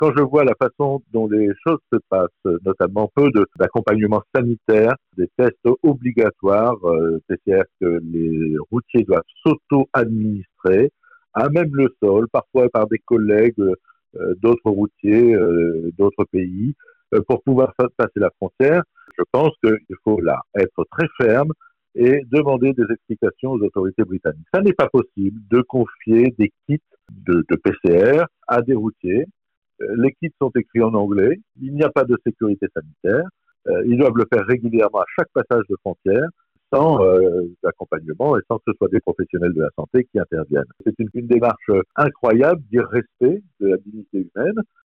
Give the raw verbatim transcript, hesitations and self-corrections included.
Quand je vois la façon dont les choses se passent, notamment peu de, d'accompagnement sanitaire, des tests obligatoires, euh, P C R que les routiers doivent s'auto-administrer, à même le sol, parfois par des collègues euh, d'autres routiers, euh, d'autres pays, euh, pour pouvoir passer la frontière, je pense qu'il faut là être très ferme et demander des explications aux autorités britanniques. Ça n'est pas possible de confier des kits de, de P C R à des routiers. Les kits sont écrits en anglais, il n'y a pas de sécurité sanitaire, euh, ils doivent le faire régulièrement à chaque passage de frontière, sans euh, accompagnement et sans que ce soit des professionnels de la santé qui interviennent. C'est une, une démarche incroyable d'irrespect de la dignité humaine.